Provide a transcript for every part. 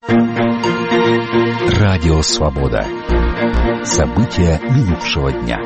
Радио «Свобода». События минувшего дня.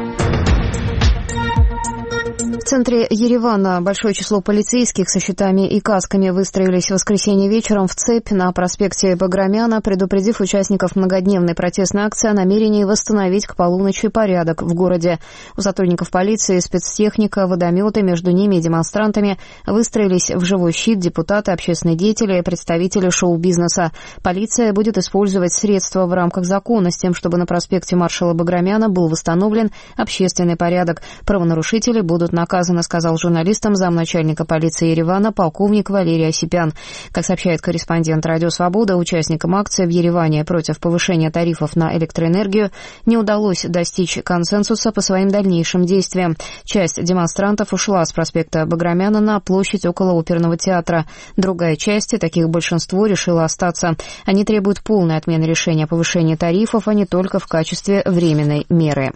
В центре Еревана большое число полицейских со щитами и касками выстроились в воскресенье вечером в цепь на проспекте Баграмяна, предупредив участников многодневной протестной акции о намерении восстановить к полуночи порядок в городе. У сотрудников полиции, спецтехника, водометы, между ними и демонстрантами выстроились в живой щит депутаты, общественные деятели, представители шоу-бизнеса. Полиция будет использовать средства в рамках закона с тем, чтобы на проспекте маршала Баграмяна был восстановлен общественный порядок. Правонарушители будут наказаны, сказал журналистам замначальника полиции Еревана полковник Валерий Осипян. Как сообщает корреспондент «Радио Свобода», участникам акции в Ереване против повышения тарифов на электроэнергию не удалось достичь консенсуса по своим дальнейшим действиям. Часть демонстрантов ушла с проспекта Баграмяна на площадь около оперного театра. Другая часть, таких большинство, решила остаться. Они требуют полной отмены решения о повышении тарифов, а не только в качестве временной меры.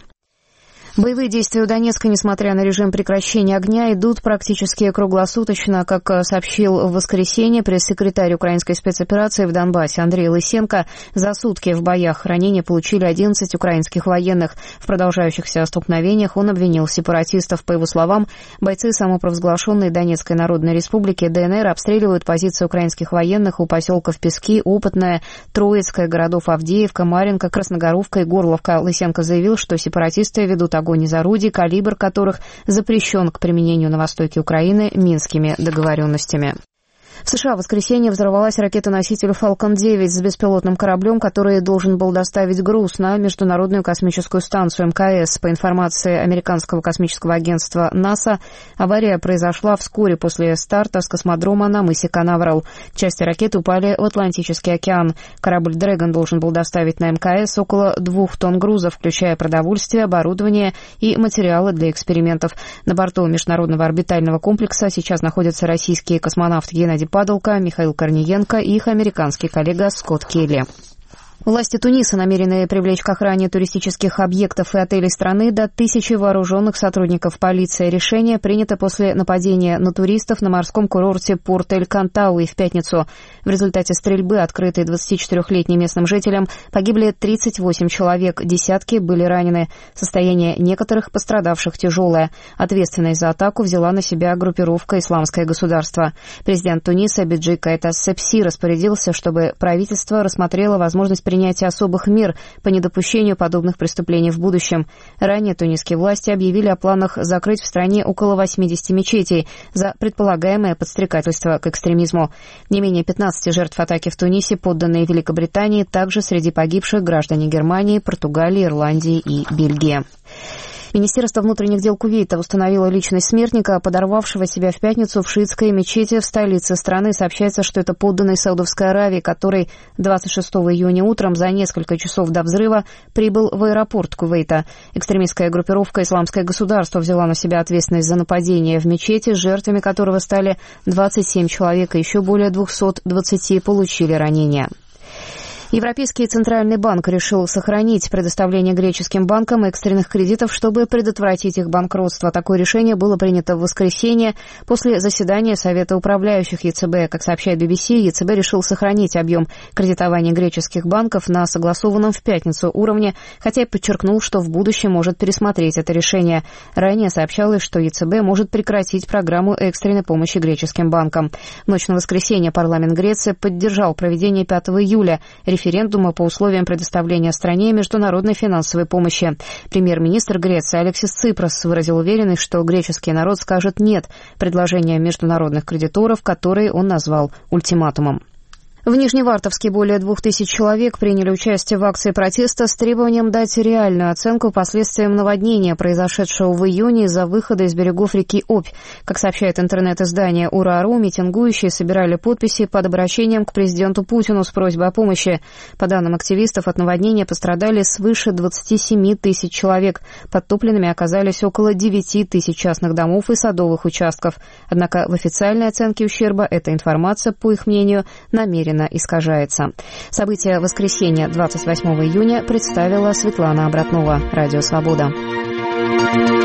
Боевые действия у Донецка, несмотря на режим прекращения огня, идут практически круглосуточно. Как сообщил в воскресенье пресс-секретарь украинской спецоперации в Донбассе Андрей Лысенко, за сутки в боях ранения получили 11 украинских военных. В продолжающихся столкновениях он обвинил сепаратистов. По его словам, бойцы самопровозглашенной Донецкой Народной Республики ДНР обстреливают позиции украинских военных у поселков Пески, Опытное, Троицкое, городов Авдеевка, Маринка, Красногоровка и Горловка. Лысенко заявил, что сепаратисты ведут огонь из орудий, калибр которых запрещен к применению на востоке Украины Минскими договоренностями. В США в воскресенье взорвалась ракета-носитель «Фалкон-9» с беспилотным кораблем, который должен был доставить груз на Международную космическую станцию МКС. По информации американского космического агентства НАСА, авария произошла вскоре после старта с космодрома на мысе Канаверал. Части ракеты упали в Атлантический океан. Корабль «Дрэгон» должен был доставить на МКС около 2 тонн груза, включая продовольствие, оборудование и материалы для экспериментов. На борту Международного орбитального комплекса сейчас находятся российские космонавты Геннадий Падалко, Михаил Корниенко и их американский коллега Скотт Келли. Власти Туниса намерены привлечь к охране туристических объектов и отелей страны до 1000 вооруженных сотрудников полиции. Решение принято после нападения на туристов на морском курорте Порт-Эль-Кантауи в пятницу. В результате стрельбы, открытой 24-летним местным жителям, погибли 38 человек, десятки были ранены. Состояние некоторых пострадавших тяжелое. Ответственность за атаку взяла на себя группировка «Исламское государство». Президент Туниса Беджи Каита Эссепси распорядился, чтобы правительство рассмотрело возможность принятия особых мер по недопущению подобных преступлений в будущем. Ранее тунисские власти объявили о планах закрыть в стране около 80 мечетей за предполагаемое подстрекательство к экстремизму. Не менее 15 жертв атаки в Тунисе, подданные Великобритании, также среди погибших граждане Германии, Португалии, Ирландии и Бельгии. Министерство внутренних дел Кувейта установило личность смертника, подорвавшего себя в пятницу в шиитской мечети в столице страны. Сообщается, что это подданный Саудовской Аравии, который 26 июня утром за несколько часов до взрыва прибыл в аэропорт Кувейта. Экстремистская группировка «Исламское государство» взяла на себя ответственность за нападение в мечети, жертвами которого стали 27 человек, и еще более 220 получили ранения. Европейский центральный банк решил сохранить предоставление греческим банкам экстренных кредитов, чтобы предотвратить их банкротство. Такое решение было принято в воскресенье после заседания Совета управляющих ЕЦБ. Как сообщает BBC, ЕЦБ решил сохранить объем кредитования греческих банков на согласованном в пятницу уровне, хотя и подчеркнул, что в будущем может пересмотреть это решение. Ранее сообщалось, что ЕЦБ может прекратить программу экстренной помощи греческим банкам. В ночь на воскресенье парламент Греции поддержал проведение 5 июля референдума по условиям предоставления стране международной финансовой помощи. Премьер-министр Греции Алексис Ципрос выразил уверенность, что греческий народ скажет «нет» предложениям международных кредиторов, которые он назвал ультиматумом. В Нижневартовске более 2000 человек приняли участие в акции протеста с требованием дать реальную оценку последствиям наводнения, произошедшего в июне из-за выхода из берегов реки Обь. Как сообщает интернет-издание «Ура.ру», митингующие собирали подписи под обращением к президенту Путину с просьбой о помощи. По данным активистов, от наводнения пострадали свыше 27 тысяч человек. Подтопленными оказались около 9 тысяч частных домов и садовых участков. Однако в официальной оценке ущерба эта информация, по их мнению, намеренно искажается. События воскресенья 28 июня представила Светлана Обратнова. Радио «Свобода».